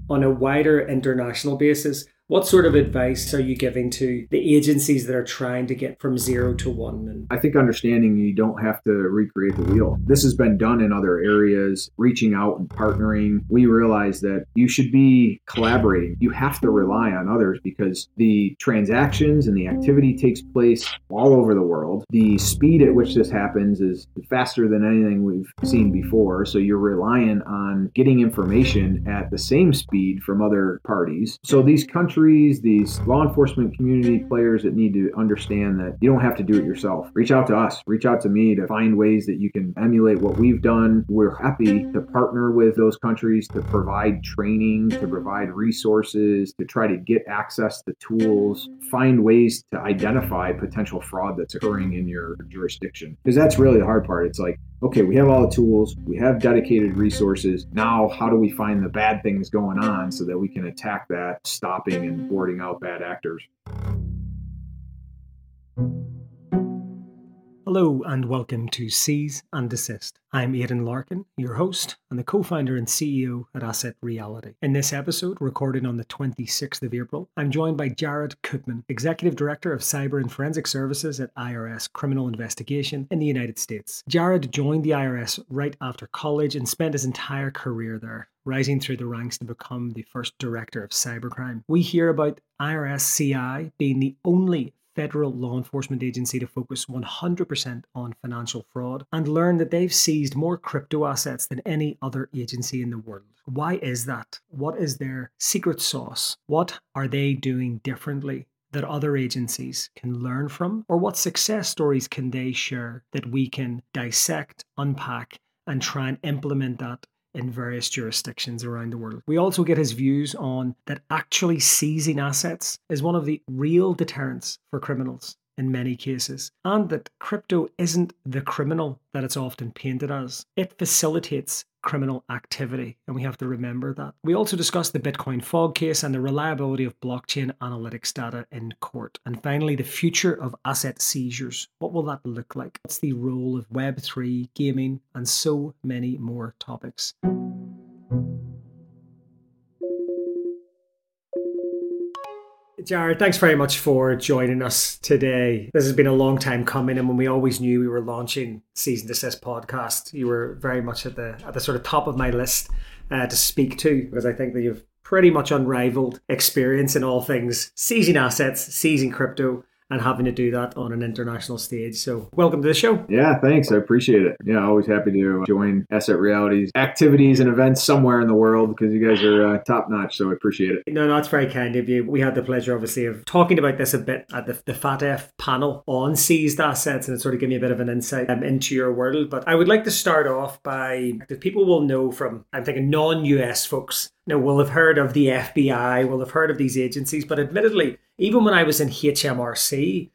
On a wider international basis, what sort of advice are you giving to the agencies that are trying to get from 0 to 1? I think understanding you don't have to recreate the wheel. This has been done in other areas, reaching out and partnering. We realize that you should be collaborating. You have to rely on others because the transactions and the activity takes place all over the world. The speed at which this happens is faster than anything we've seen before. So you're relying on getting information at the same speed from other parties. So these countries, these law enforcement community players that need to understand that you don't have to do it yourself. Reach out to us, reach out to me to find ways that you can emulate what we've done. We're happy to partner with those countries to provide training, to provide resources, to try to get access to tools, find ways to identify potential fraud that's occurring in your jurisdiction. Because that's really the hard part. It's like, okay, we have all the tools, we have dedicated resources. Now, how do we find the bad things going on so that we can attack that, stopping and boarding out bad actors? Hello and welcome to Seize and Desist. I'm Aidan Larkin, your host and the co-founder and CEO at Asset Reality. In this episode, recorded on the 26th of April, I'm joined by Jared Koopman, Executive Director of Cyber and Forensic Services at IRS Criminal Investigation in the United States. Jared joined the IRS right after college and spent his entire career there, rising through the ranks to become the first Director of Cybercrime. We hear about IRS CI being the only federal law enforcement agency to focus 100% on financial fraud and learn that they've seized more crypto assets than any other agency in the world. Why is that? What is their secret sauce? What are they doing differently that other agencies can learn from? Or what success stories can they share that we can dissect, unpack, and try and implement that in various jurisdictions around the world? We also get his views on that actually seizing assets is one of the real deterrents for criminals in many cases, and that crypto isn't the criminal that it's often painted as. It facilitates criminal activity, and we have to remember that. We also discuss the Bitcoin fog case and the reliability of blockchain analytics data in court. And finally, the future of asset seizures. What will that look like? What's the role of Web3, gaming, and so many more topics? Jared, thanks very much for joining us today. This has been a long time coming, and when we always knew we were launching Seize and Desist podcast, you were very much at the sort of top of my list to speak to, because I think that you've pretty much unrivaled experience in all things seizing assets, seizing crypto, and having to do that on an international stage. So welcome to the show. Yeah, thanks. I appreciate it. Yeah, always happy to join Asset Reality's activities and events somewhere in the world because you guys are top notch. So I appreciate it. No, it's very kind of you. We had the pleasure, obviously, of talking about this a bit at the FATF panel on seized assets, and it sort of gave me a bit of an insight into your world. But I would like to start off by, that people will know from, I'm thinking non-US folks, will have heard of the FBI, will have heard of these agencies, but admittedly, even when I was in HMRC,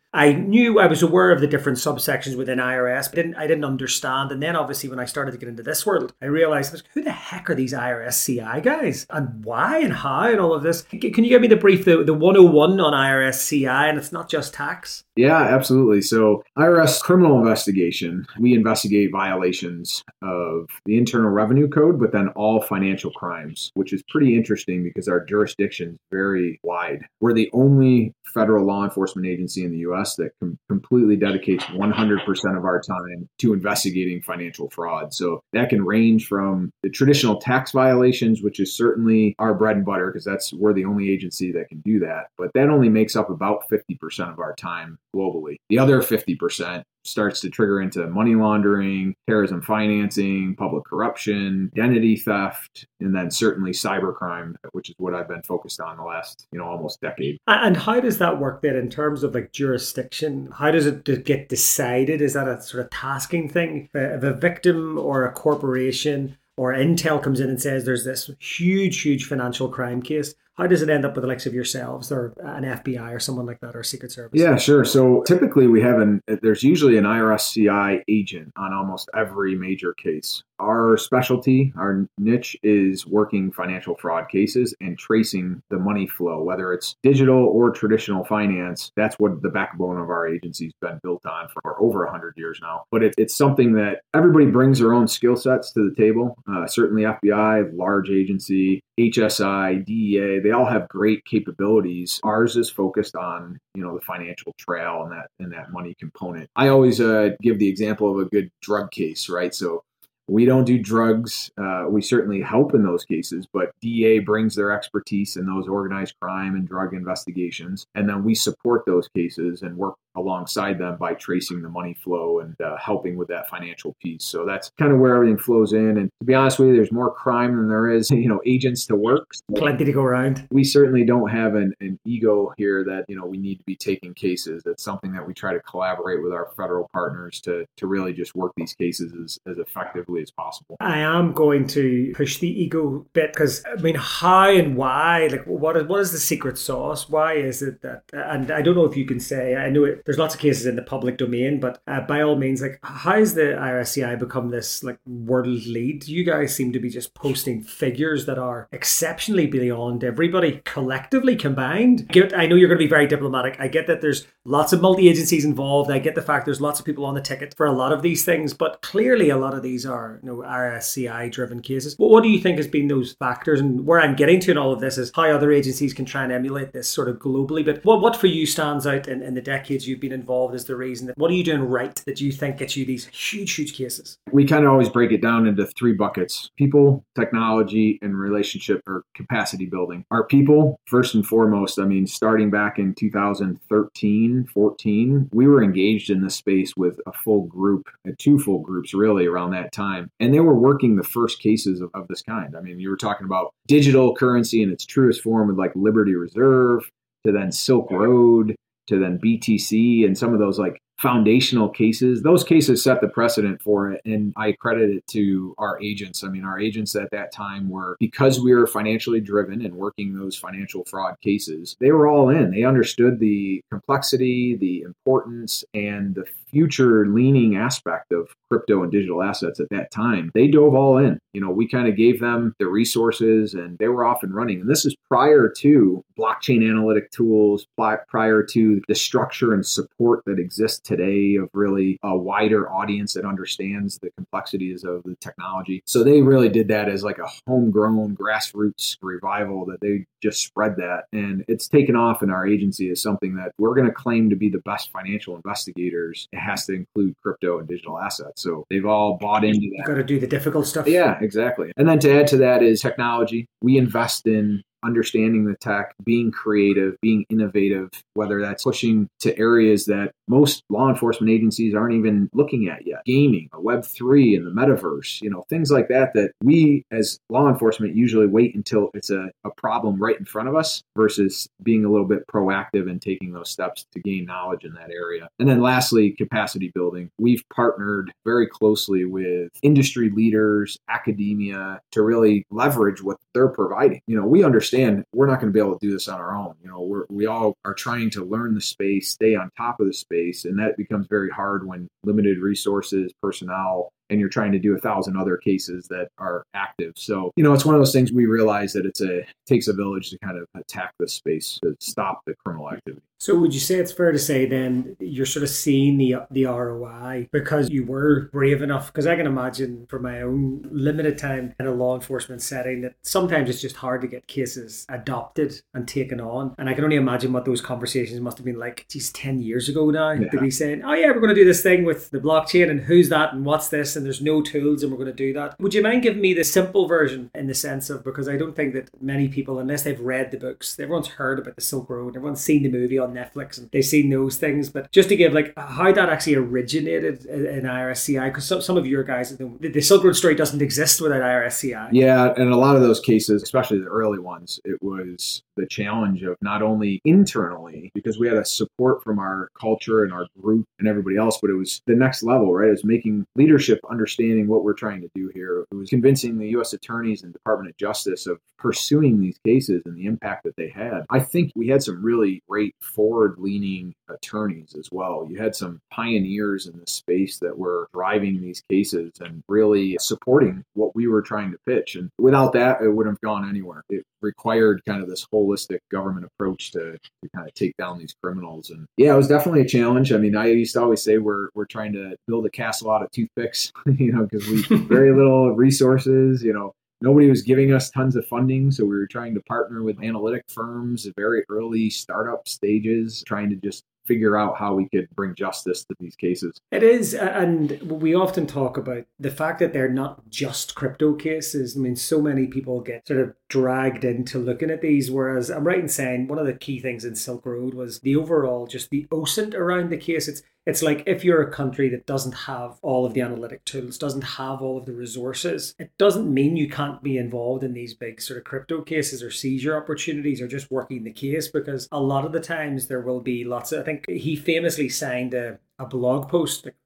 I was aware of the different subsections within IRS, but I didn't understand. And then obviously when I started to get into this world, I realized, who the heck are these IRS CI guys? And why and how and all of this? Can you give me the brief, the 101 on IRS CI? And it's not just tax. Yeah, absolutely. So IRS criminal investigation, we investigate violations of the Internal Revenue Code, but then all financial crimes, which is pretty interesting because our jurisdiction is very wide. We're the only federal law enforcement agency in the U.S. that completely dedicates 100% of our time to investigating financial fraud. So that can range from the traditional tax violations, which is certainly our bread and butter because we're the only agency that can do that. But that only makes up about 50% of our time globally. The other 50% starts to trigger into money laundering, terrorism financing, public corruption, identity theft, and then certainly cybercrime, which is what I've been focused on the last, almost decade. And how does that work then in terms of like jurisdiction? How does it get decided? Is that a sort of tasking thing? If a victim or a corporation or Intel comes in and says there's this huge financial crime case, how does it end up with the likes of yourselves or an FBI or someone like that or Secret Service? Yeah, sure. So typically there's usually an IRS CI agent on almost every major case. Our specialty, our niche is working financial fraud cases and tracing the money flow, whether it's digital or traditional finance. That's what the backbone of our agency's been built on for over 100 years now. But it's something that everybody brings their own skill sets to the table. Certainly FBI, large agency, HSI, DEA, they all have great capabilities. Ours is focused on, the financial trail and that money component. I always give the example of a good drug case, right? So we don't do drugs. We certainly help in those cases, but DEA brings their expertise in those organized crime and drug investigations. And then we support those cases and work alongside them by tracing the money flow and helping with that financial piece. So that's kind of where everything flows in. And to be honest with you, there's more crime than there is, agents to work. So plenty to go around. We certainly don't have an ego here that, we need to be taking cases. It's something that we try to collaborate with our federal partners to really just work these cases as effectively as possible. I am going to push the ego bit because, how and why, what is the secret sauce? Why is it that, and I don't know if you can say, I know there's lots of cases in the public domain, but by all means, how has the IRSCI become this world lead? You guys seem to be just posting figures that are exceptionally beyond everybody collectively combined. I know you're going to be very diplomatic. I get that there's lots of multi-agencies involved. I get the fact there's lots of people on the ticket for a lot of these things, but clearly a lot of these are IRSCI driven cases. What do you think has been those factors? And where I'm getting to in all of this is how other agencies can try and emulate this sort of globally. But what for you stands out in the decades you've been involved as the reason that what are you doing right that you think gets you these huge cases? We kind of always break it down into three buckets: people, technology, and relationship or capacity building. Our people, first and foremost, starting back in 2013, 14, we were engaged in this space with a full group, two full groups really around that time. And they were working the first cases of this kind. You were talking about digital currency in its truest form with Liberty Reserve, to then Silk Road, to then BTC, and some of those foundational cases. Those cases set the precedent for it, and I credit it to our agents. Our agents at that time were, because we were financially driven and working those financial fraud cases, they were all in. They understood the complexity, the importance, and the future leaning aspect of crypto and digital assets at that time. They dove all in. We kind of gave them the resources and they were off and running. And this is prior to blockchain analytic tools, prior to the structure and support that exists today of really a wider audience that understands the complexities of the technology. So they really did that as a homegrown grassroots revival that they just spread that. And it's taken off in our agency as something that we're going to claim to be the best financial investigators. It has to include crypto and digital assets. So they've all bought into that. You've got to do the difficult stuff. Yeah, exactly. And then to add to that is technology. We invest in understanding the tech, being creative, being innovative, whether that's pushing to areas that most law enforcement agencies aren't even looking at yet. Gaming, Web3 and the metaverse, things like that we as law enforcement usually wait until it's a problem right in front of us versus being a little bit proactive and taking those steps to gain knowledge in that area. And then lastly, capacity building. We've partnered very closely with industry leaders, academia, to really leverage what they're providing. We understand we're not going to be able to do this on our own. We all are trying to learn the space, stay on top of the space, and that becomes very hard when limited resources, personnel, and you're trying to do 1,000 other cases that are active. So, it's one of those things we realize that it takes a village to kind of attack this space to stop the criminal activity. So would you say it's fair to say then you're sort of seeing the ROI because you were brave enough? Because I can imagine from my own limited time in a law enforcement setting that sometimes it's just hard to get cases adopted and taken on. And I can only imagine what those conversations must have been like, 10 years ago now, to be saying, oh yeah, we're going to do this thing with the blockchain and who's that and what's this and there's no tools and we're going to do that. Would you mind giving me the simple version in the sense of, because I don't think that many people, unless they've read the books, everyone's heard about the Silk Road, everyone's seen the movie on Netflix and they've seen those things, but just to give how that actually originated in IRSCI, because some of your guys, the Silk Road story doesn't exist without IRSCI. Yeah, and a lot of those cases, especially the early ones, it was the challenge of not only internally, because we had a support from our culture and our group and everybody else, but it was the next level, right? It was making leadership understanding what we're trying to do here. It was convincing the U.S. attorneys and Department of Justice of pursuing these cases and the impact that they had. I think we had some really great forward-leaning attorneys as well. You had some pioneers in the space that were driving these cases and really supporting what we were trying to pitch. And without that, it wouldn't have gone anywhere. It required kind of this holistic government approach to kind of take down these criminals. And yeah, it was definitely a challenge. I used to always say we're trying to build a castle out of toothpicks, because we very little resources, Nobody was giving us tons of funding. So we were trying to partner with analytic firms at very early startup stages, trying to just figure out how we could bring justice to these cases. It is, and we often talk about the fact that they're not just crypto cases. I mean, so many people get sort of dragged into looking at these, whereas I'm right in saying one of the key things in Silk Road was the overall, just the OSINT around the case. It's like if you're a country that doesn't have all of the analytic tools, doesn't have all of the resources, it doesn't mean you can't be involved in these big sort of crypto cases or seizure opportunities or just working the case, because a lot of the times there will be lots of, I think he famously signed a blog post like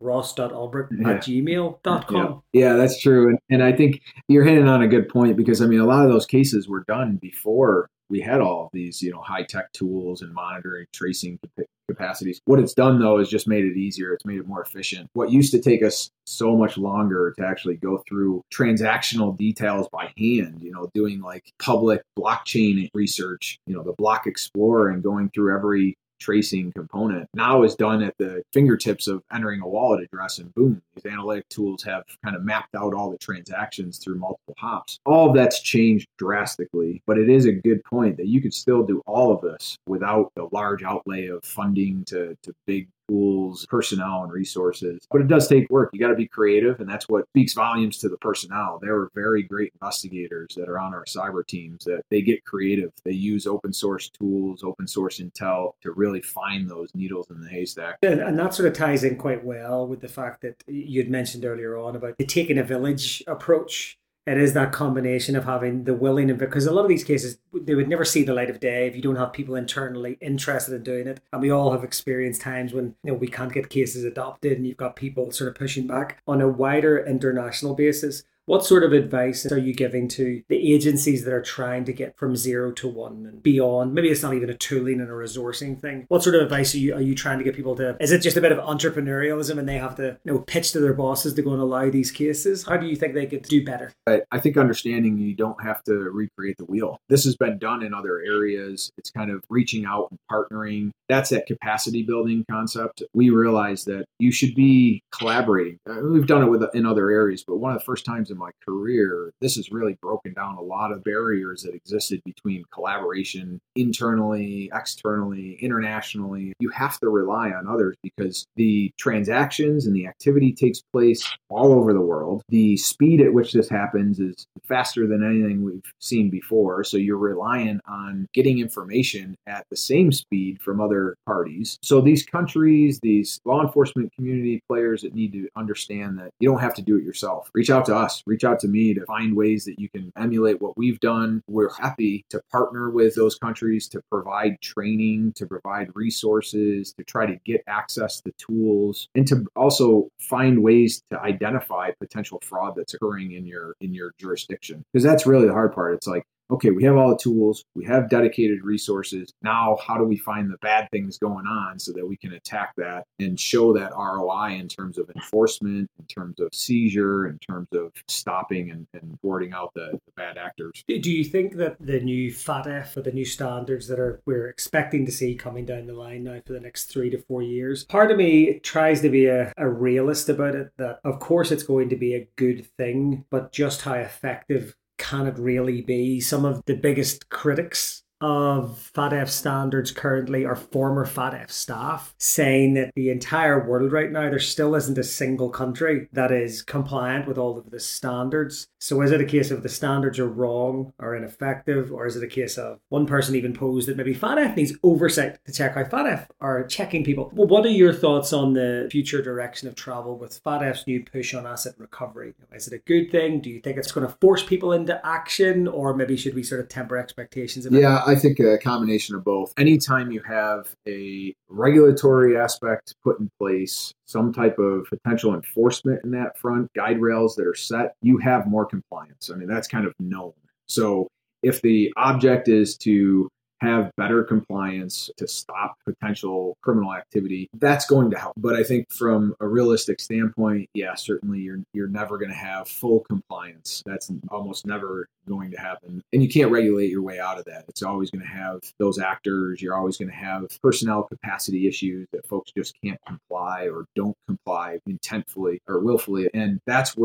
ross.ulbricht@gmail.com. Yeah, that's true. And I think you're hitting on a good point, because I mean, a lot of those cases were done before we had all of these, high-tech tools and monitoring, tracing capacities. What it's done, though, is just made it easier. It's made it more efficient. What used to take us so much longer to actually go through transactional details by hand, doing like public blockchain research, the Block Explorer, and going through every tracing component now is done at the fingertips of entering a wallet address, and boom, these analytic tools have kind of mapped out all the transactions through multiple hops. All of that's changed drastically, but it is a good point that you could still do all of this without the large outlay of funding to big tools, personnel, and resources. But it does take work. You got to be creative, and that's what speaks volumes to the personnel. They were very great investigators that are on our cyber teams, that they get creative. They use open source tools, open source intel to really find those needles in the haystack. And that sort of ties in quite well with the fact that you'd mentioned earlier on about the taking a village approach. It is that combination of having the willing, and because a lot of these cases, they would never see the light of day if you don't have people internally interested in doing it. And we all have experienced times when we can't get cases adopted, and you've got people sort of pushing back on a wider international basis. What sort of advice are you giving to the agencies that are trying to get from 0 to 1 and beyond? Maybe it's not even a tooling and a resourcing thing. What sort of advice are you trying to get people to? Is it just a bit of entrepreneurialism and they have to pitch to their bosses to go and allow these cases? How do you think they could do better? I think understanding you don't have to recreate the wheel. This has been done in other areas. It's kind of reaching out and partnering. That's that capacity building concept. We realize that you should be collaborating. We've done it in other areas, but one of the first times in my career, this has really broken down a lot of barriers that existed between collaboration internally, externally, internationally. You have to rely on others because the transactions and the activity takes place all over the world. The speed at which this happens is faster than anything we've seen before. So you're reliant on getting information at the same speed from other parties. So these countries, these law enforcement community players that need to understand that you don't have to do it yourself. Reach out to us. Reach out to me to find ways that you can emulate what we've done. We're happy to partner with those countries to provide training, to provide resources, to try to get access to tools, and to also find ways to identify potential fraud that's occurring in your jurisdiction. Because that's really the hard part. It's like, okay, we have all the tools, we have dedicated resources. Now, how do we find the bad things going on so that we can attack that and show that ROI in terms of enforcement, in terms of seizure, in terms of stopping and boarding out the bad actors? Do you think that the new FATF or the new standards that we're expecting to see coming down the line now for the next 3 to 4 years, part of me tries to be a realist about it, that of course it's going to be a good thing, but just how effective can it really be? Some of the biggest critics of FATF standards currently are former FATF staff, saying that the entire world right now, there still isn't a single country that is compliant with all of the standards. So is it a case of the standards are wrong or ineffective, or is it a case of one person even posed that maybe FATF needs oversight to check how FATF are checking people? Well, what are your thoughts on the future direction of travel with FATF's new push on asset recovery? Is it a good thing? Do you think it's going to force people into action, or maybe should we sort of temper expectations a bit? Yeah, I think a combination of both. Anytime you have a regulatory aspect put in place, some type of potential enforcement in that front, guide rails that are set, you have more compliance. I mean, that's kind of known. So if the object is to have better compliance to stop potential criminal activity, that's going to help. But I think from a realistic standpoint, yeah, certainly you're never going to have full compliance. That's almost never going to happen. And you can't regulate your way out of that. It's always going to have those actors. You're always going to have personnel capacity issues that folks just can't comply or don't comply intentfully or willfully. And that's where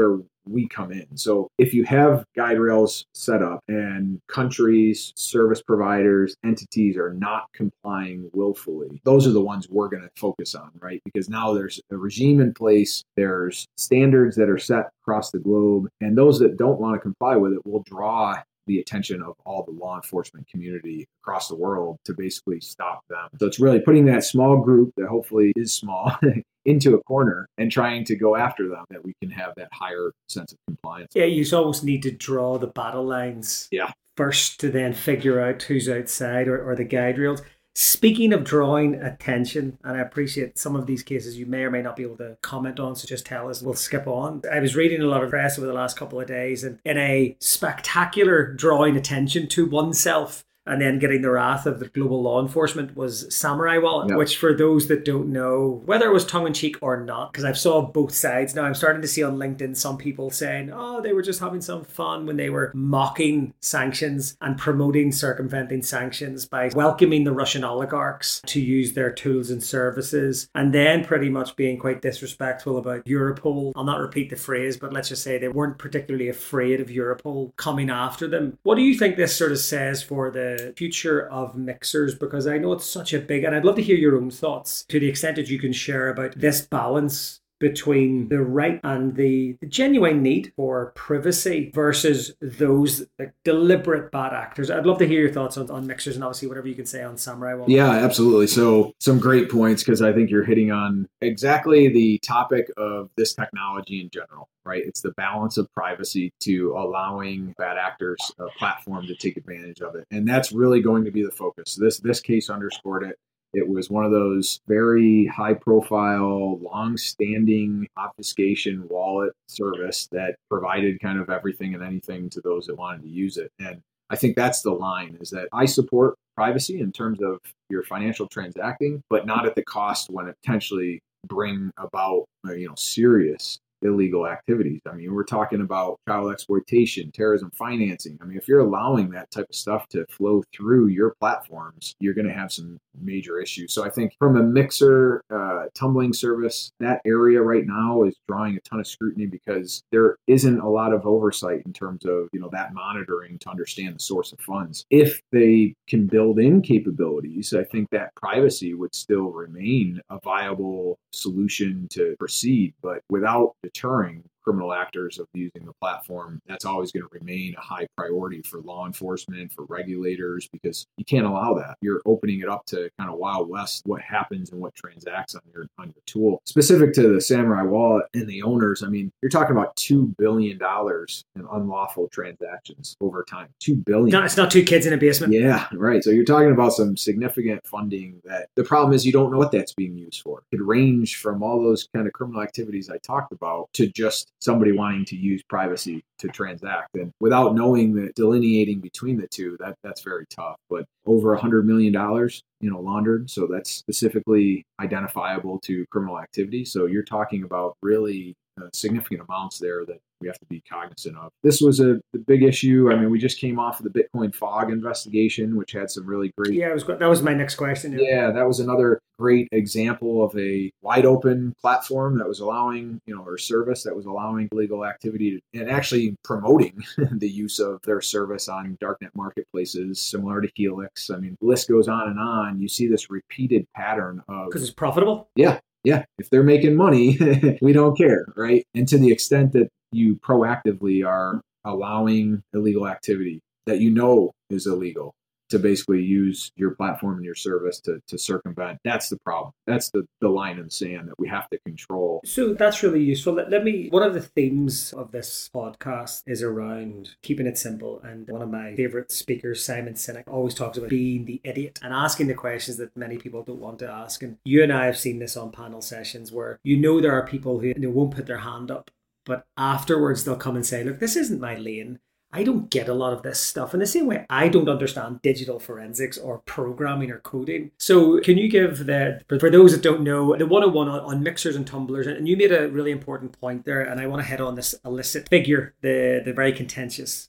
we come in. So if you have guide rails set up and countries, service providers, entities are not complying willfully, those are the ones we're going to focus on, right? Because now there's a regime in place, there's standards that are set across the globe, and those that don't want to comply with it will draw the attention of all the law enforcement community across the world to basically stop them. So it's really putting that small group that hopefully is small into a corner and trying to go after them, that we can have that higher sense of compliance. Yeah, you almost need to draw the battle lines first to then figure out who's outside or the guide rails. Speaking of drawing attention, and I appreciate some of these cases you may or may not be able to comment on, so just tell us, we'll skip on. I was reading a lot of press over the last couple of days, and in a spectacular drawing attention to oneself and then getting the wrath of the global law enforcement was Samurai Wallet, which for those that don't know, whether it was tongue-in-cheek or not, because I've saw both sides now, I'm starting to see on LinkedIn some people saying, oh, they were just having some fun when they were mocking sanctions and promoting circumventing sanctions by welcoming the Russian oligarchs to use their tools and services, and then pretty much being quite disrespectful about Europol. I'll not repeat the phrase, but let's just say they weren't particularly afraid of Europol coming after them. What do you think this sort of says for the future of mixers? Because I know it's such a big, and I'd love to hear your own thoughts to the extent that you can share about this balance between the right and the genuine need for privacy versus those like deliberate bad actors. I'd love to hear your thoughts on mixers, and obviously whatever you can say on Samurai Wallet. Yeah, absolutely. So some great points, because I think you're hitting on exactly the topic of this technology in general, right? It's the balance of privacy to allowing bad actors a platform to take advantage of it. And that's really going to be the focus. This case underscored it. It was one of those very high-profile, long-standing obfuscation wallet service that provided kind of everything and anything to those that wanted to use it. And I think that's the line, is that I support privacy in terms of your financial transacting, but not at the cost when it potentially bring about, serious illegal activities. I mean, we're talking about child exploitation, terrorism financing. I mean, if you're allowing that type of stuff to flow through your platforms, you're going to have some major issues. So I think from a mixer tumbling service, that area right now is drawing a ton of scrutiny because there isn't a lot of oversight in terms of, that monitoring to understand the source of funds. If they can build in capabilities, I think that privacy would still remain a viable solution to proceed, but without deterring criminal actors of using the platform, that's always going to remain a high priority for law enforcement, for regulators, because you can't allow that. You're opening it up to kind of Wild West, what happens and what transacts on your tool. Specific to the Samurai Wallet and the owners, I mean, you're talking about $2 billion in unlawful transactions over time. $2 billion. No, it's not two kids in a basement. Yeah, right. So you're talking about some significant funding that the problem is you don't know what that's being used for. It could range from all those kind of criminal activities I talked about to just somebody wanting to use privacy to transact. And without knowing that, delineating between the two, that's very tough. But over $100 million, laundered. So that's specifically identifiable to criminal activity. So you're talking about really significant amounts there that we have to be cognizant of. This was a big issue. I mean, we just came off of the Bitcoin Fog investigation, which had some really great... Yeah, that was my next question. Yeah, that was another great example of a wide open platform that was allowing, or service that was allowing illegal activity and actually promoting the use of their service on darknet marketplaces, similar to Helix. I mean, the list goes on and on. You see this repeated pattern of... Because it's profitable? Yeah. If they're making money, we don't care, right? And to the extent that you proactively are allowing illegal activity that is illegal to basically use your platform and your service to circumvent, that's the problem. That's the line in the sand that we have to control. So that's really useful. One of the themes of this podcast is around keeping it simple. And one of my favorite speakers, Simon Sinek, always talks about being the idiot and asking the questions that many people don't want to ask. And you and I have seen this on panel sessions where there are people who won't put their hand up, but afterwards they'll come and say, look, this isn't my lane. I don't get a lot of this stuff. In the same way, I don't understand digital forensics or programming or coding. So can you give for those that don't know, the 101 on mixers and tumblers, and you made a really important point there, and I want to head on this illicit figure, the very contentious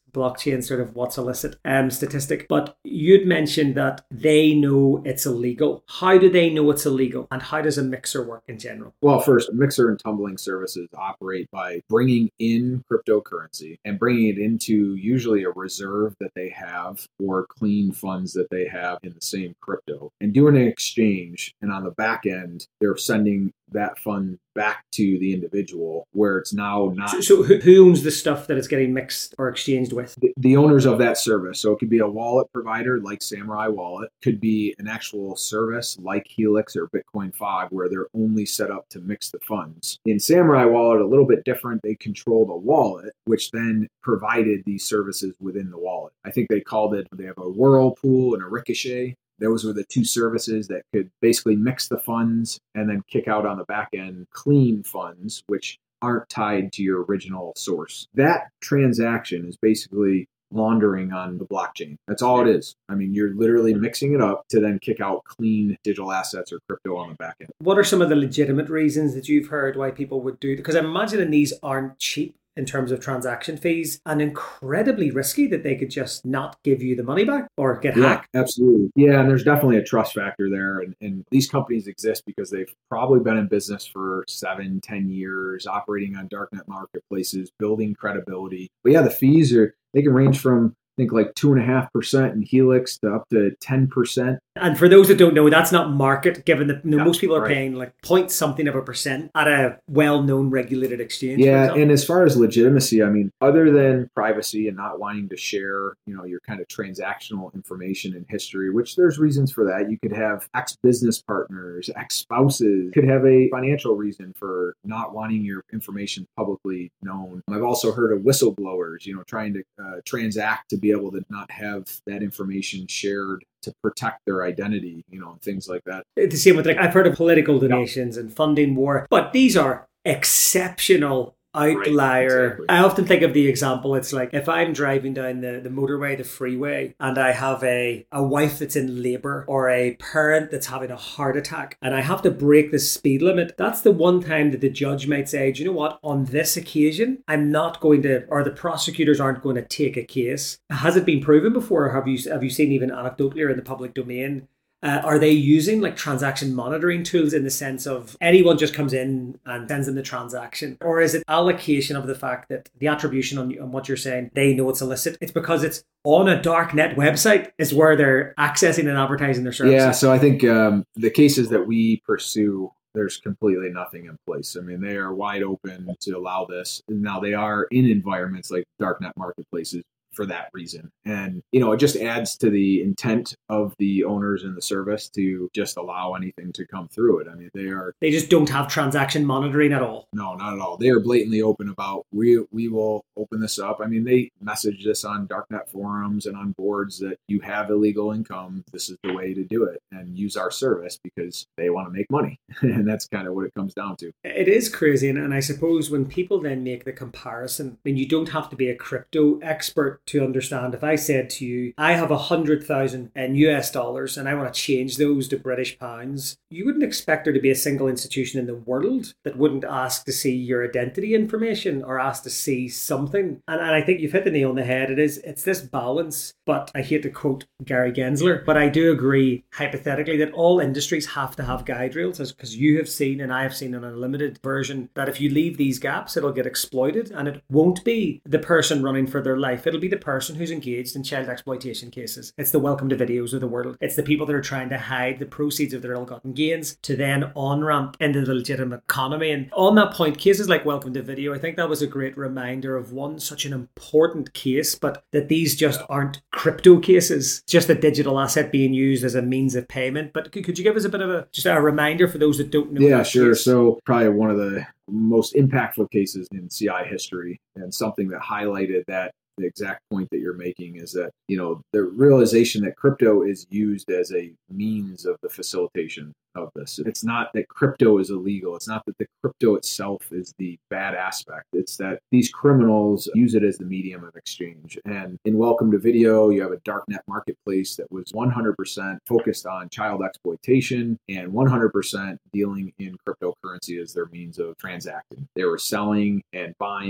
blockchain sort of what's illicit statistic. But you'd mentioned that they know it's illegal. How do they know it's illegal? And how does a mixer work in general? Well, first, mixer and tumbling services operate by bringing in cryptocurrency and bringing it into usually a reserve that they have or clean funds that they have in the same crypto and doing an exchange. And on the back end, they're sending that fund back to the individual where it's now not. So who owns the stuff that it's getting mixed or exchanged with? The owners of that service. So it could be a wallet provider like Samurai Wallet, could be an actual service like Helix or Bitcoin Fog where they're only set up to mix the funds. In Samurai Wallet, a little bit different. They control the wallet, which then provided these services within the wallet. I think they called it, they have a Whirlpool and a Ricochet. Those were the two services that could basically mix the funds and then kick out on the back end clean funds, which aren't tied to your original source. That transaction is basically laundering on the blockchain. That's all it is. I mean, you're literally mixing it up to then kick out clean digital assets or crypto on the back end. What are some of the legitimate reasons that you've heard why people would do it? Because I'm imagining these aren't cheap in terms of transaction fees and incredibly risky that they could just not give you the money back or get hacked. Absolutely. Yeah, and there's definitely a trust factor there. And these companies exist because they've probably been in business for 7-10 years, operating on darknet marketplaces, building credibility. But yeah, the fees they can range from, I think, like 2.5% in Helix to up to 10%. And for those that don't know, that's not market, given that most people are paying like point something of a percent at a well-known regulated exchange. Yeah, and as far as legitimacy, I mean, other than privacy and not wanting to share, your kind of transactional information and history, which there's reasons for that. You could have ex-business partners, ex-spouses. You could have a financial reason for not wanting your information publicly known. I've also heard of whistleblowers, trying to transact to be able to not have that information shared to protect their identity, and things like that. The same with I've heard of political donations and funding war, but these are exceptional outlier. Exactly. I often think of the example, it's like if I'm driving down the motorway, the freeway, and I have a wife that's in labour or a parent that's having a heart attack and I have to break the speed limit, that's the one time that the judge might say, do you know what, on this occasion, I'm not going to, or the prosecutors aren't going to take a case. Has it been proven before? Or have you seen even anecdotally or in the public domain? Are they using like transaction monitoring tools in the sense of anyone just comes in and sends them the transaction? Or is it allocation of the fact that the attribution on what you're saying, they know it's illicit? It's because it's on a darknet website is where they're accessing and advertising their services. Yeah, so I think the cases that we pursue, there's completely nothing in place. I mean, they are wide open to allow this. Now, they are in environments like darknet marketplaces for that reason. And, it just adds to the intent of the owners in the service to just allow anything to come through it. I mean, they just don't have transaction monitoring at all. No, not at all. They are blatantly open about, we will open this up. I mean, they message this on darknet forums and on boards that you have illegal income. This is the way to do it and use our service because they want to make money. And that's kind of what it comes down to. It is crazy. And I suppose when people then make the comparison, I mean, you don't have to be a crypto expert to understand. If I said to you, I have 100,000 in US dollars and I want to change those to British pounds, you wouldn't expect there to be a single institution in the world that wouldn't ask to see your identity information or ask to see something. And I think you've hit the nail on the head. It's this balance, but I hate to quote Gary Gensler, but I do agree hypothetically that all industries have to have guide rails, because you have seen and I have seen in a limited version that if you leave these gaps, it'll get exploited, and it won't be the person running for their life. It'll be the person who's engaged in child exploitation cases. It's the welcome to videos of the world. It's the people that are trying to hide the proceeds of their ill-gotten gains to then on-ramp into the legitimate economy. And on that point, cases like welcome to video, I think that was a great reminder of one such an important case, but that these just aren't crypto cases, just a digital asset being used as a means of payment. But could you give us a bit of just a reminder for those that don't know? Yeah, sure. Case? So probably one of the most impactful cases in CI history, and something that highlighted that the exact point that you're making is that, the realization that crypto is used as a means of the facilitation of this. It's not that crypto is illegal. It's not that the crypto itself is the bad aspect. It's that these criminals use it as the medium of exchange. And in Welcome to Video, you have a darknet marketplace that was 100% focused on child exploitation and 100% dealing in cryptocurrency as their means of transacting. They were selling and buying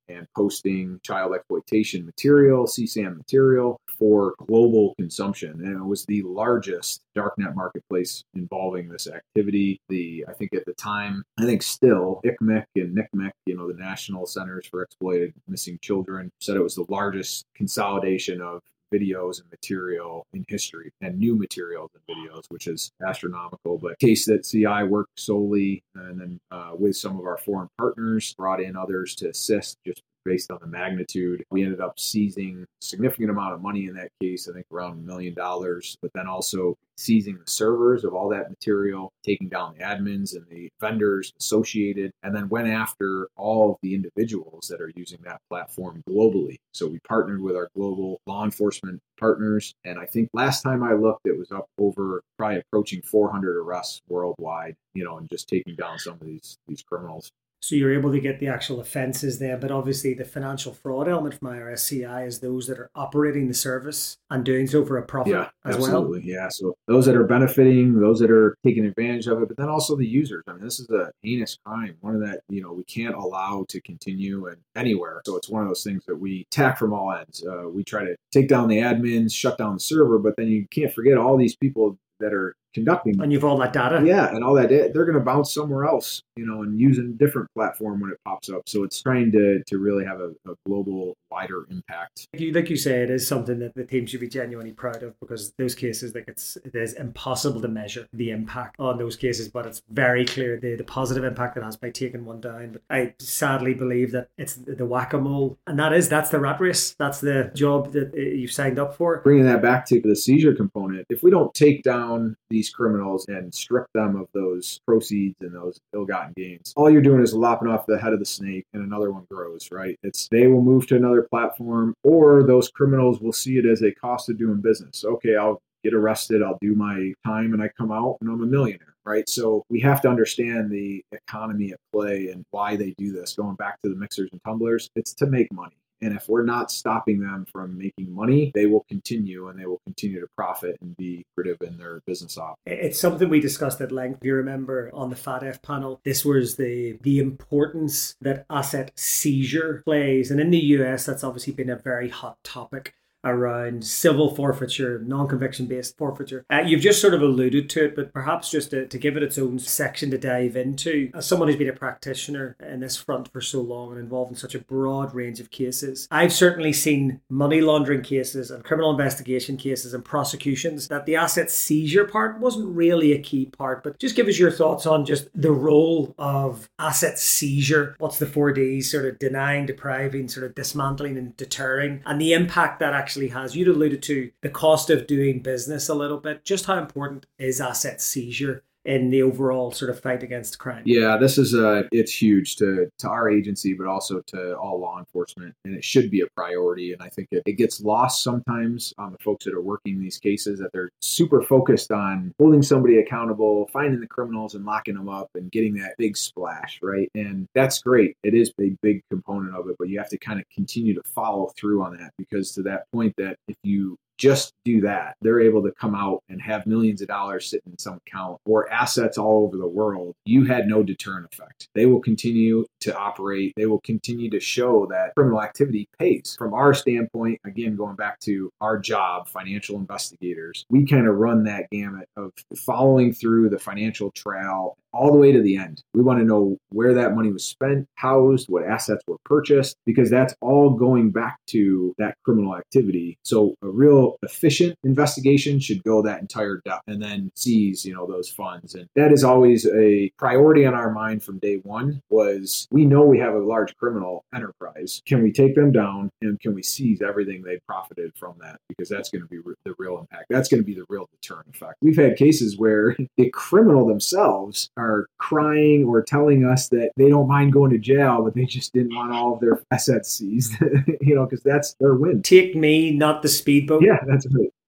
and posting child exploitation material, CSAM material for global consumption. And it was the largest darknet marketplace involving this activity. I think at the time, still, ICMEC and NCMEC, the National Centers for Exploited Missing Children, said it was the largest consolidation of videos and material in history, and new materials and videos, which is astronomical. But case that CI worked solely, and then with some of our foreign partners, brought in others to assist just based on the magnitude. We ended up seizing a significant amount of money in that case, I think around $1 million, but then also seizing the servers of all that material, taking down the admins and the vendors associated, and then went after all of the individuals that are using that platform globally. So we partnered with our global law enforcement partners, and I think last time I looked, it was up over probably approaching 400 arrests worldwide, and just taking down some of these criminals. So you're able to get the actual offences there, but obviously the financial fraud element from IRSCI is those that are operating the service and doing so for a profit as absolutely. well. Yeah, so those that are benefiting, those that are taking advantage of it, but then also the users. I mean, this is a heinous crime, one that, we can't allow to continue and anywhere. So it's one of those things that we attack from all ends. We try to take down the admins, shut down the server, but then you can't forget all these people that are conducting. And you've all that data. Yeah, and all that data, they're going to bounce somewhere else, and use a different platform when it pops up. So it's trying to really have a global, wider impact. Like you say, it is something that the team should be genuinely proud of, because those cases, it is impossible to measure the impact on those cases, but it's very clear the positive impact it has by taking one down. But I sadly believe that it's the whack-a-mole, and that's the rat race. That's the job that you've signed up for. Bringing that back to the seizure component, if we don't take down these criminals and strip them of those proceeds and those ill-gotten gains, all you're doing is lopping off the head of the snake and another one grows, right? They will move to another platform, or those criminals will see it as a cost of doing business. Okay, I'll get arrested, I'll do my time, and I come out and I'm a millionaire, right? So we have to understand the economy at play and why they do this. Going back to the mixers and tumblers, it's to make money. And if we're not stopping them from making money, they will continue, and they will continue to profit and be lucrative in their business op. It's something we discussed at length. If you remember on the FATF panel, this was the importance that asset seizure plays. And in the US, that's obviously been a very hot topic around civil forfeiture, non-conviction based forfeiture. You've just sort of alluded to it, but perhaps just to give it its own section to dive into. As someone who's been a practitioner in this front for so long and involved in such a broad range of cases, I've certainly seen money laundering cases and criminal investigation cases and prosecutions that the asset seizure part wasn't really a key part. But just give us your thoughts on just the role of asset seizure. What's the 4Ds, sort of denying, depriving, sort of dismantling and deterring, and the impact that actually has. You'd alluded to the cost of doing business a little bit. Just how important is asset seizure in the overall sort of fight against crime? Yeah, it's huge to our agency, but also to all law enforcement, and it should be a priority. And I think it gets lost sometimes on the folks that are working these cases, that they're super focused on holding somebody accountable, finding the criminals and locking them up and getting that big splash, right? And that's great. It is a big component of it, but you have to kind of continue to follow through on that, because to that point, that if you just do that, they're able to come out and have millions of dollars sitting in some account or assets all over the world. You had no deterrent effect. They will continue to operate. They will continue to show that criminal activity pays. From our standpoint, again, going back to our job, financial investigators, we kind of run that gamut of following through the financial trail all the way to the end. We want to know where that money was spent, housed, what assets were purchased, because that's all going back to that criminal activity. So a real efficient investigation should go that entire depth and then seize, those funds. And that is always a priority on our mind from day one. Was we know we have a large criminal enterprise. Can we take them down, and can we seize everything they profited from that? Because that's going to be the real impact. That's going to be the real deterrent effect. We've had cases where the criminal themselves are crying or telling us that they don't mind going to jail, but they just didn't want all of their assets seized, because that's their win. Take me, not the speedboat. Yeah, that's right. Right.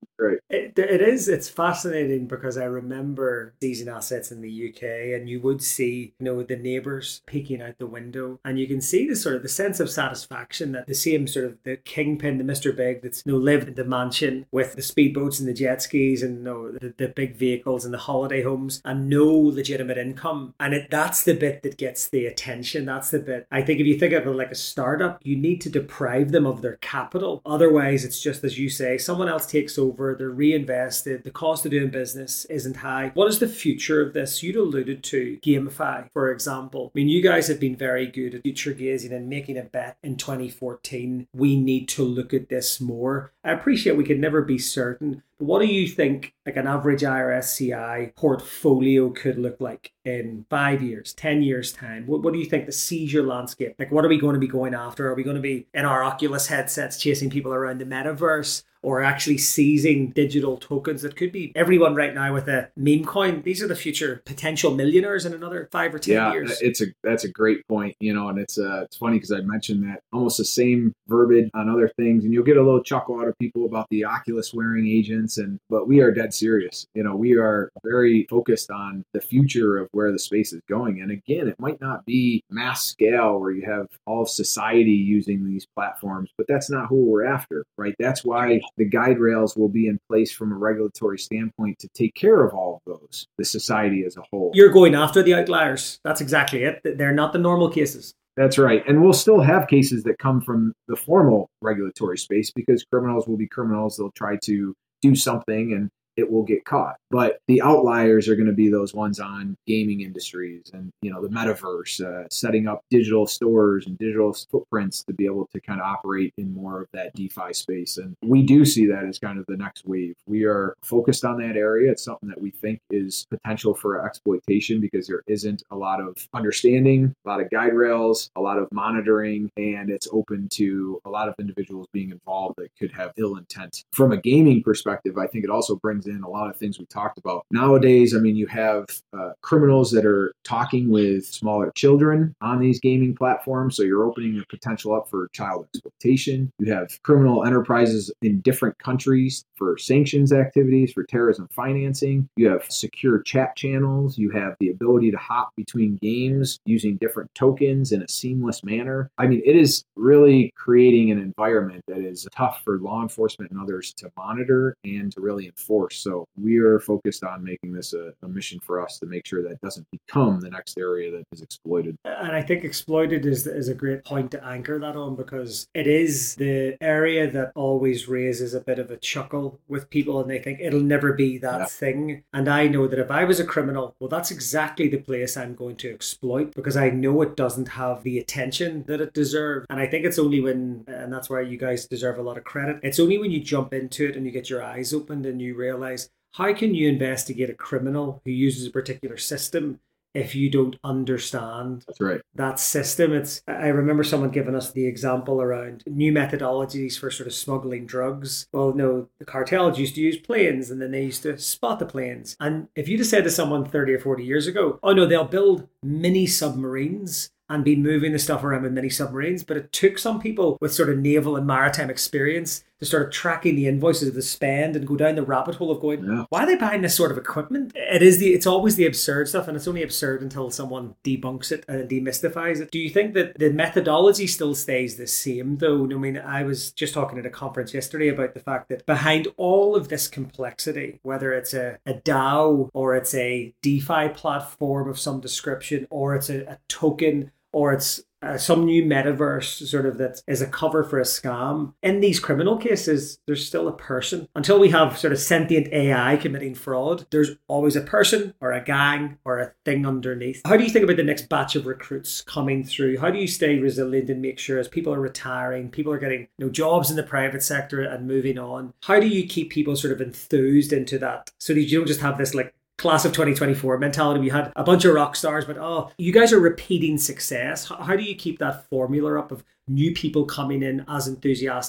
It is. It's fascinating because I remember seizing assets in the UK, and you would see, the neighbours peeking out the window, and you can see the sort of the sense of satisfaction that the same sort of the kingpin, the Mr. Big, that's lived in the mansion with the speedboats and the jet skis and the big vehicles and the holiday homes and no legitimate income, and that's the bit that gets the attention. That's the bit. I think if you think of it like a startup, you need to deprive them of their capital. Otherwise, it's just as you say, someone else takes over. They're reinvested, the cost of doing business isn't high. What is the future of this? You'd alluded to GameFi, for example. I mean, you guys have been very good at future gazing and making a bet in 2014. We need to look at this more. I appreciate we can never be certain, but what do you think like an average IRSCI portfolio could look like in 5 years, 10 years time? What do you think the seizure landscape, like what are we going to be going after? Are we going to be in our Oculus headsets chasing people around the metaverse, or actually seizing digital tokens that could be everyone right now with a meme coin? These are the future potential millionaires in another 5 or 10 years. That's a great point, and it's funny because I mentioned that almost the same verbiage on other things, and you'll get a little chuckle out of people about the Oculus wearing agents, but we are dead serious. We are very focused on the future of where the space is going. And again, it might not be mass scale where you have all of society using these platforms, but that's not who we're after, right? That's why the guide rails will be in place from a regulatory standpoint to take care of all of those, the society as a whole. You're going after the outliers. That's exactly it. They're not the normal cases. That's right. And we'll still have cases that come from the formal regulatory space because criminals will be criminals. They'll try to do something and it will get caught. But the outliers are going to be those ones on gaming industries and, the metaverse, setting up digital stores and digital footprints to be able to kind of operate in more of that DeFi space. And we do see that as kind of the next wave. We are focused on that area. It's something that we think is potential for exploitation because there isn't a lot of understanding, a lot of guide rails, a lot of monitoring, and it's open to a lot of individuals being involved that could have ill intent. From a gaming perspective, I think it also brings in a lot of things we talked about. Nowadays, you have criminals that are talking with smaller children on these gaming platforms. So you're opening the potential up for child exploitation. You have criminal enterprises in different countries for sanctions activities, for terrorism financing. You have secure chat channels. You have the ability to hop between games using different tokens in a seamless manner. It is really creating an environment that is tough for law enforcement and others to monitor and to really enforce. So we are focused on making this a mission for us to make sure that doesn't become the next area that is exploited. And I think exploited is a great point to anchor that on, because it is the area that always raises a bit of a chuckle with people, and they think it'll never be that thing. And I know that if I was a criminal, well, that's exactly the place I'm going to exploit, because I know it doesn't have the attention that it deserves. And I think it's only when, and that's why you guys deserve a lot of credit, it's only when you jump into it and you get your eyes opened and you realize, how can you investigate a criminal who uses a particular system if you don't understand that system? I remember someone giving us the example around new methodologies for sort of smuggling drugs. Well, no, the cartels used to use planes, and then they used to spot the planes. And if you'd have said to someone 30 or 40 years ago, oh no, they'll build mini submarines and be moving the stuff around with mini submarines. But it took some people with sort of naval and maritime experience to start tracking the invoices of the spend and go down the rabbit hole of going, why are they buying this sort of equipment? It's always the absurd stuff, and it's only absurd until someone debunks it and demystifies it. Do you think that the methodology still stays the same though? I was just talking at a conference yesterday about the fact that behind all of this complexity, whether it's a DAO or it's a DeFi platform of some description, or it's a token, or it's some new metaverse sort of that is a cover for a scam. In these criminal cases, there's still a person. Until we have sort of sentient AI committing fraud, there's always a person or a gang or a thing underneath. How do you think about the next batch of recruits coming through? How do you stay resilient and make sure as people are retiring, people are getting jobs in the private sector and moving on? How do you keep people sort of enthused into that so that you don't just have this like class of 2024 mentality? We had a bunch of rock stars, but you guys are repeating success. How do you keep that formula up of new people coming in as enthusiastic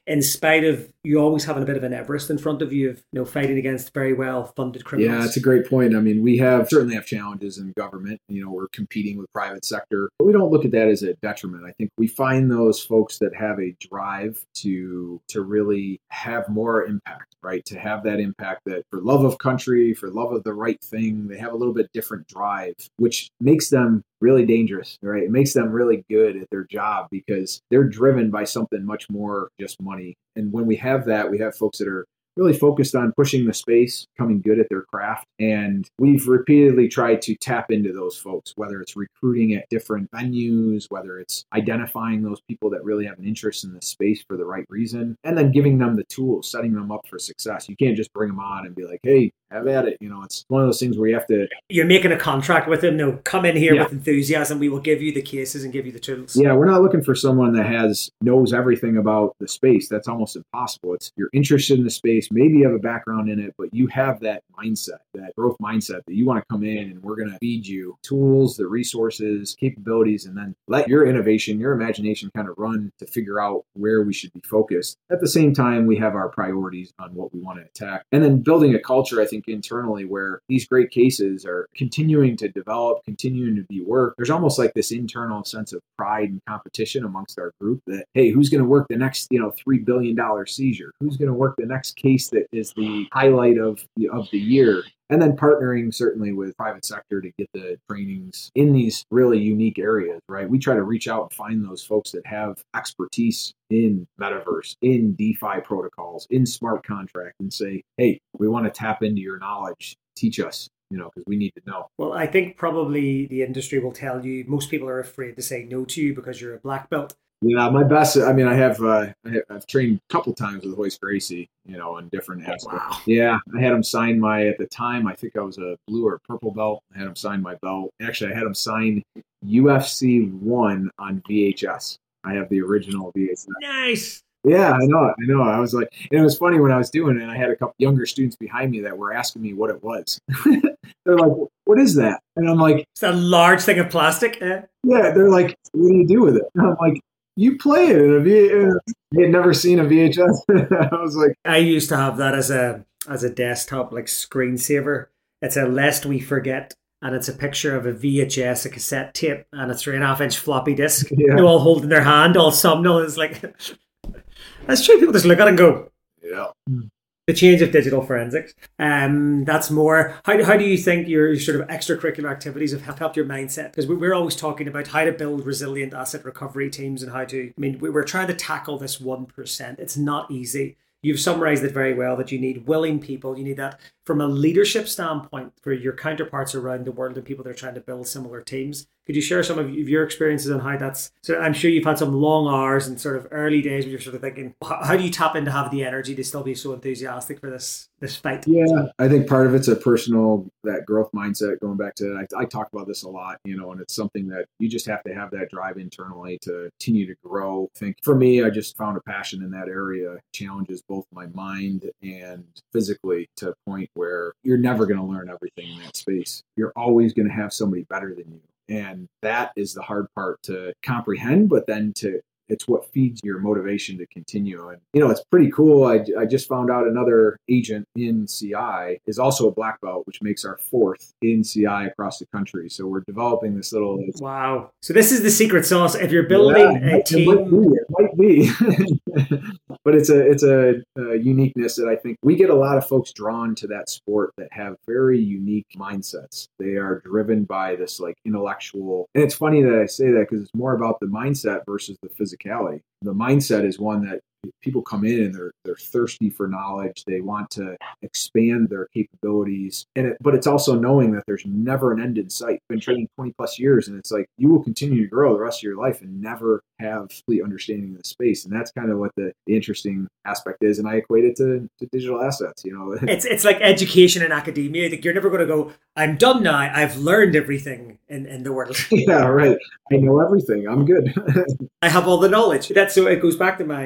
in spite of you always having a bit of an Everest in front of you of fighting against very well funded criminals. Yeah, it's a great point. I mean, we certainly have challenges in government. We're competing with private sector, but we don't look at that as a detriment. I think we find those folks that have a drive to really have more impact, right? To have that impact, that for love of country, for love of the right thing, they have a little bit different drive, which makes them really dangerous, right? It makes them really good at their job because they're driven by something much more just money. And when we have that, we have folks that are really focused on pushing the space, becoming good at their craft. And we've repeatedly tried to tap into those folks, whether it's recruiting at different venues, whether it's identifying those people that really have an interest in the space for the right reason, and then giving them the tools, setting them up for success. You can't just bring them on and be like, hey, have at it. It's one of those things where you have to... You're making a contract with them. No, come in here with enthusiasm. We will give you the cases and give you the tools. Yeah, we're not looking for someone that knows everything about the space. That's almost impossible. It's you're interested in the space. Maybe you have a background in it, but you have that mindset, that growth mindset that you want to come in and we're going to feed you tools, the resources, capabilities, and then let your innovation, your imagination kind of run to figure out where we should be focused. At the same time, we have our priorities on what we want to attack. And then building a culture, I think, internally where these great cases are continuing to develop, continuing to be worked. There's almost like this internal sense of pride and competition amongst our group that, hey, who's going to work the next, $3 billion seizure? Who's going to work the next case that is the highlight of the year? And then partnering certainly with private sector to get the trainings in these really unique areas, right? We try to reach out and find those folks that have expertise in metaverse, in DeFi protocols, in smart contract, and say, hey, we want to tap into your knowledge. Teach us, because we need to know. Well, I think probably the industry will tell you, most people are afraid to say no to you because you're a black belt. Yeah, my best. I mean, I've trained a couple times with Royce Gracie, in different aspects. Wow. Yeah, I had him sign at the time, I think I was a blue or purple belt. I had him sign my belt. Actually, I had him sign UFC 1 on VHS. I have the original VHS. Nice. Yeah, I know. I was like, and it was funny when I was doing it, I had a couple younger students behind me that were asking me what it was. They're like, what is that? And I'm like, it's a large thing of plastic. Yeah, they're like, what do you do with it? And I'm like, you play it in a VHS. They had never seen a VHS. I was like, I used to have that as a desktop like screensaver. It's a Lest We Forget, and it's a picture of a VHS, a cassette tape, and a 3.5-inch floppy disk. Yeah. All holding their hand, all somnol. It's like, that's true. People just look at it and go, yeah. The change of digital forensics. That's more. How do you think your sort of extracurricular activities have helped your mindset? Because we're always talking about how to build resilient asset recovery teams and we're trying to tackle this 1%. It's not easy. You've summarized it very well that you need willing people. You need that from a leadership standpoint for your counterparts around the world and people that are trying to build similar teams. Could you share some of your experiences on how that's... So I'm sure you've had some long hours and sort of early days when you're sort of thinking, how do you tap in to have the energy to still be so enthusiastic for this fight? Yeah, I think part of it's a personal, that growth mindset, going back to, I talk about this a lot, and it's something that you just have to have that drive internally to continue to grow. I think for me, I just found a passion in that area, challenges both my mind and physically to a point where you're never going to learn everything in that space. You're always going to have somebody better than you. And that is the hard part to comprehend, but then it's what feeds your motivation to continue. And, it's pretty cool. I just found out another agent in CI is also a black belt, which makes our 4th in CI across the country. So we're developing this little... Wow. So this is the secret sauce. If you're building a team... It might be. But it's a uniqueness that I think we get a lot of folks drawn to that sport that have very unique mindsets. They are driven by this like intellectual... And it's funny that I say that because it's more about the mindset versus the physicality. The mindset is one that people come in and they're thirsty for knowledge. They want to expand their capabilities. But it's also knowing that there's never an end in sight. I've been training 20 plus years, and it's like you will continue to grow the rest of your life and never have complete understanding of the space. And that's kind of what the interesting aspect is. And I equate it to digital assets. It's like education and academia. Like you're never going to go, I'm done now. I've learned everything in the world. Yeah, right. I know everything. I'm good. I have all the knowledge. So it goes back to my sort of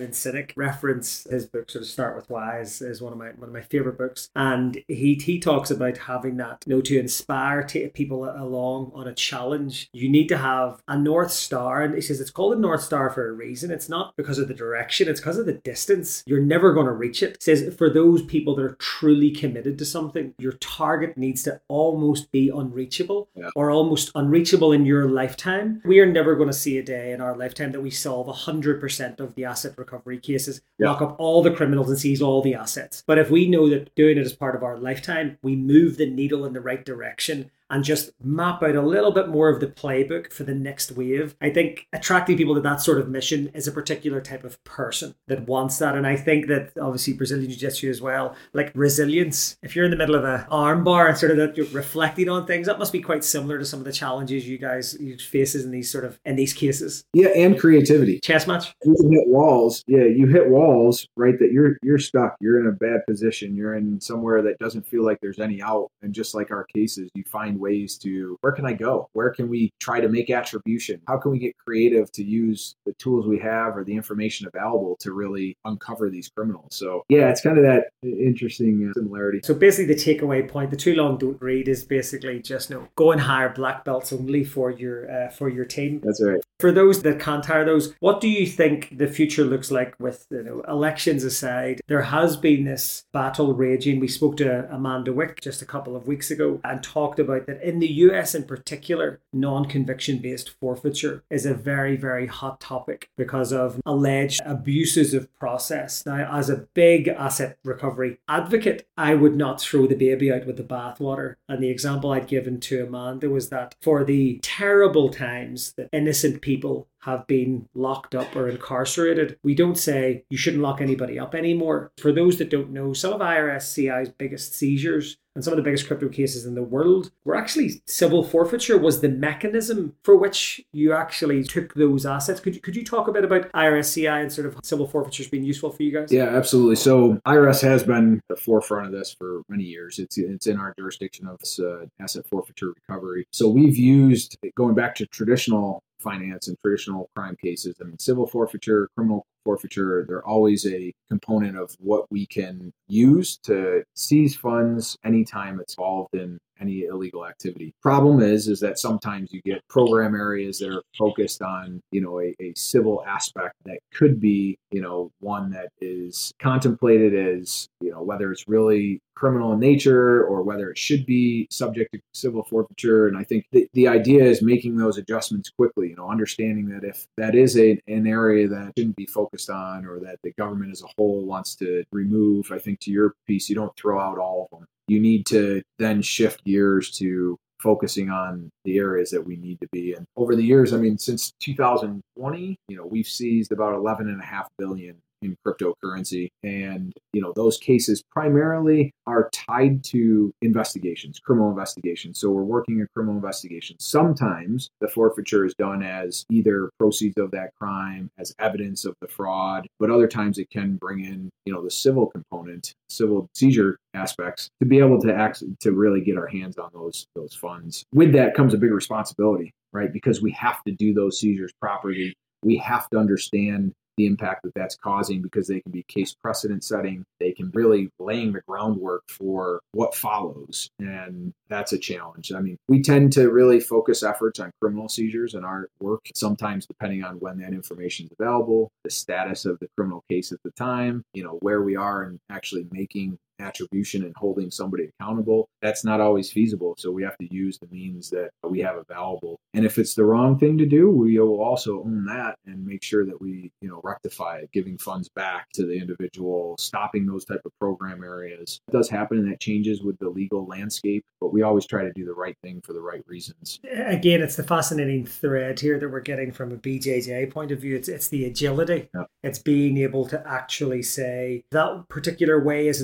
Simon Sinek reference. His book, sort of Start With Why, is one of my favorite books. And he talks about having that, to inspire people along on a challenge. You need to have a North Star. And he says it's called a North Star for a reason. It's not because of the direction, it's because of the distance. You're never going to reach it. He says for those people that are truly committed to something, your target needs to almost be unreachable, or almost unreachable in your lifetime. We are never going to see a day in our lifetime that we solve 100% of the asset recovery cases, lock up all the criminals and seize all the assets. But if we know that doing it as part of our lifetime, we move the needle in the right direction and just map out a little bit more of the playbook for the next wave. I think attracting people to that sort of mission is a particular type of person that wants that. And I think that obviously Brazilian Jiu-Jitsu as well, like resilience. If you're in the middle of an arm bar and sort of that you're reflecting on things, that must be quite similar to some of the challenges you faces in these cases. Yeah, and creativity. Chess match. You hit walls. Yeah, you hit walls, right? That you're stuck. You're in a bad position. You're in somewhere that doesn't feel like there's any out. And just like our cases, you find ways to, where can I go? Where can we try to make attribution? How can we get creative to use the tools we have or the information available to really uncover these criminals? So yeah, it's kind of that interesting similarity. So basically the takeaway point, the too long don't read, is basically just go and hire black belts only for your team. That's right. For those that can't hire those, what do you think the future looks like with elections aside? There has been this battle raging. We spoke to Amanda Wick just a couple of weeks ago and talked about that in the US in particular, non-conviction based forfeiture is a very, very hot topic because of alleged abuses of process. Now, as a big asset recovery advocate, I would not throw the baby out with the bathwater. And the example I'd given to Amanda was that for the terrible times that innocent people have been locked up or incarcerated, we don't say you shouldn't lock anybody up anymore. For those that don't know, some of IRS-CI's biggest seizures and some of the biggest crypto cases in the world were actually civil forfeiture was the mechanism for which you actually took those assets. Could you talk a bit about IRS-CI and sort of civil forfeitures being useful for you guys? Yeah, absolutely. So IRS has been at the forefront of this for many years. It's in our jurisdiction of this, asset forfeiture recovery. So we've used, going back to traditional finance and traditional crime cases, I mean, civil forfeiture, criminal forfeiture, they're always a component of what we can use to seize funds anytime it's involved in any illegal activity. Problem is that sometimes you get program areas that are focused on, a civil aspect that could be, one that is contemplated as, whether it's really criminal in nature or whether it should be subject to civil forfeiture. And I think the idea is making those adjustments quickly, understanding that if that is an area that shouldn't be focused on or that the government as a whole wants to remove, I think to your piece, you don't throw out all of them. You need to then shift gears to focusing on the areas that we need to be. And over the years, I mean, since 2020, we've seized about 11.5 billion in cryptocurrency. And, those cases primarily are tied to investigations, criminal investigations. So we're working a criminal investigation. Sometimes the forfeiture is done as either proceeds of that crime, as evidence of the fraud, but other times it can bring in, the civil component, civil seizure aspects to be able to really get our hands on those funds. With that comes a big responsibility, right? Because we have to do those seizures properly. We have to understand the impact that that's causing because they can be case precedent setting. They can really laying the groundwork for what follows. And that's a challenge. I mean, we tend to really focus efforts on criminal seizures in our work, sometimes depending on when that information is available, the status of the criminal case at the time, where we are in actually making attribution and holding somebody accountable. That's not always feasible. So we have to use the means that we have available. And if it's the wrong thing to do, we will also own that and make sure that we, rectify it, giving funds back to the individual, stopping those type of program areas. It does happen and that changes with the legal landscape, but we always try to do the right thing for the right reasons. Again, it's the fascinating thread here that we're getting from a BJJ point of view. It's the agility. Yeah. It's being able to actually say that particular way isn't working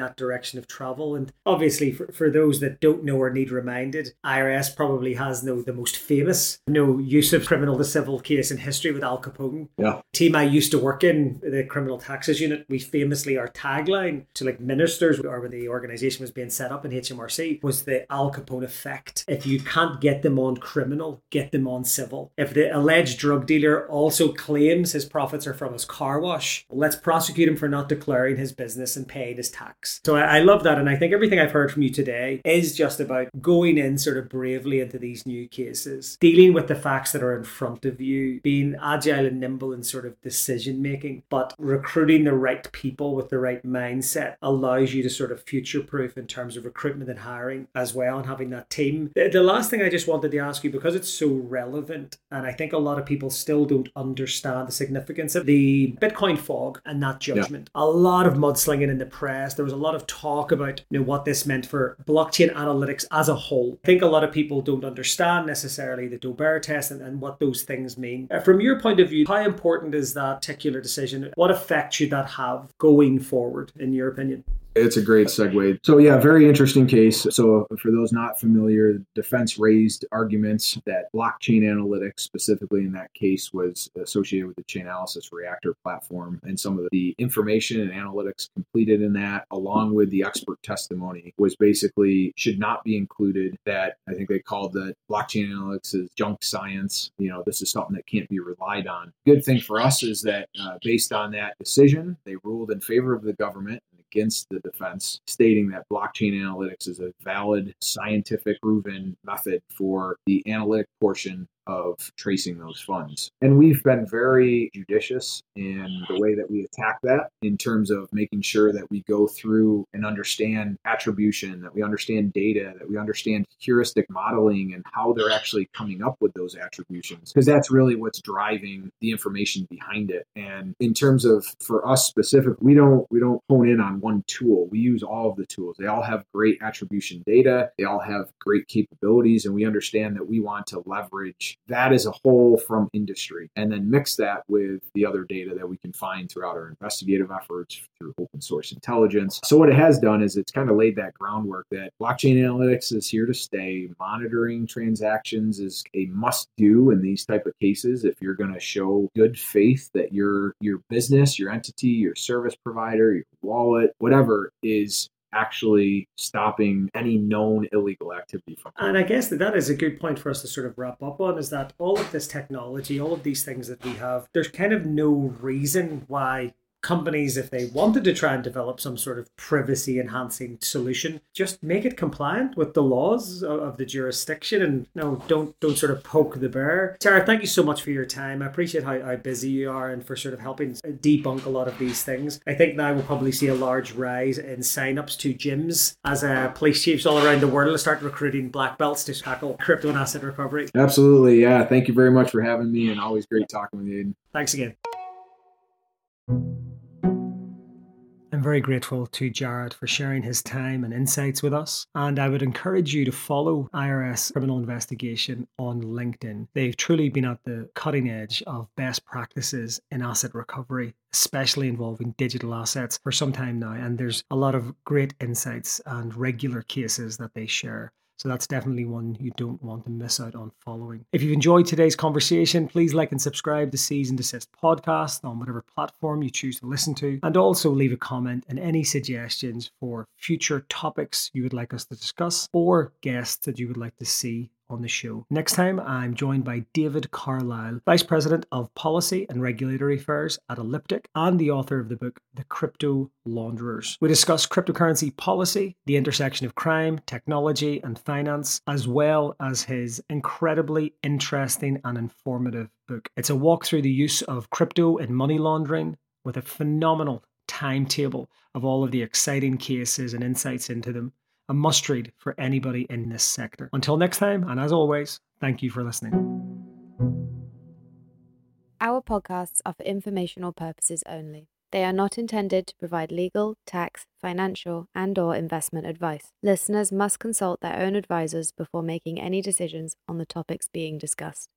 that direction of travel. And obviously, for those that don't know or need reminded, IRS probably has the most famous use of criminal to civil case in history with Al Capone. Yeah. Team I used to work in, the criminal taxes unit, we famously, our tagline to like ministers or when the organization was being set up in HMRC was the Al Capone effect. If you can't get them on criminal, get them on civil. If the alleged drug dealer also claims his profits are from his car wash, let's prosecute him for not declaring his business and paying his tax. So I love that. And I think everything I've heard from you today is just about going in sort of bravely into these new cases, dealing with the facts that are in front of you, being agile and nimble in sort of decision making, but recruiting the right people with the right mindset allows you to sort of future proof in terms of recruitment and hiring as well, and having that team. The last thing I just wanted to ask you, because it's so relevant, and I think a lot of people still don't understand the significance of the Bitcoin fog and that judgment. Yeah. A lot of mudslinging in the press. There was a lot of talk about what this meant for blockchain analytics as a whole. I think a lot of people don't understand necessarily the Dober test and what those things mean. From your point of view, how important is that particular decision? What effect should that have going forward, in your opinion? It's a great segue. So yeah, very interesting case. So for those not familiar, the defense raised arguments that blockchain analytics, specifically in that case, was associated with the Chainalysis Reactor platform, and some of the information and analytics completed in that, along with the expert testimony, was basically should not be included. That I think they called the blockchain analytics as junk science. This is something that can't be relied on. Good thing for us is that based on that decision, they ruled in favor of the government against the defense, stating that blockchain analytics is a valid, scientific, proven method for the analytic portion of tracing those funds. And we've been very judicious in the way that we attack that, in terms of making sure that we go through and understand attribution, that we understand data, that we understand heuristic modeling and how they're actually coming up with those attributions, because that's really what's driving the information behind it. And in terms of, for us specific, we don't hone in on one tool. We use all of the tools. They all have great attribution data. They all have great capabilities, and we understand that we want to leverage that as a whole from industry, and then mix that with the other data that we can find throughout our investigative efforts through open source intelligence. So what it has done is it's kind of laid that groundwork that blockchain analytics is here to stay. Monitoring transactions is a must do in these type of cases if you're going to show good faith that your business, your entity, your service provider, your wallet, whatever, is actually stopping any known illegal activity from. And I guess that is a good point for us to sort of wrap up on, is that all of this technology, all of these things that we have, there's kind of no reason why companies, if they wanted to try and develop some sort of privacy enhancing solution, just make it compliant with the laws of the jurisdiction, and don't sort of poke the bear. Tara, thank you so much for your time. I appreciate how busy you are and for sort of helping debunk a lot of these things. I think now we'll probably see a large rise in sign-ups to gyms as police chiefs all around the world will start recruiting black belts to tackle crypto and asset recovery. Absolutely, yeah. Thank you very much for having me, and always great talking with you, Aiden. Thanks again. I'm very grateful to Jared for sharing his time and insights with us. And I would encourage you to follow IRS Criminal Investigation on LinkedIn. They've truly been at the cutting edge of best practices in asset recovery, especially involving digital assets, for some time now. And there's a lot of great insights and regular cases that they share. So that's definitely one you don't want to miss out on following. If you've enjoyed today's conversation, please like and subscribe to Cease and Desist podcast on whatever platform you choose to listen to. And also leave a comment and any suggestions for future topics you would like us to discuss or guests that you would like to see on the show. Next time, I'm joined by David Carlisle, Vice President of Policy and Regulatory Affairs at Elliptic and the author of the book, The Crypto Launderers. We discuss cryptocurrency policy, the intersection of crime, technology, and finance, as well as his incredibly interesting and informative book. It's a walk through the use of crypto in money laundering with a phenomenal timetable of all of the exciting cases and insights into them. A must read for anybody in this sector. Until next time, and as always, thank you for listening. Our podcasts are for informational purposes only. They are not intended to provide legal, tax, financial, and/or investment advice. Listeners must consult their own advisors before making any decisions on the topics being discussed.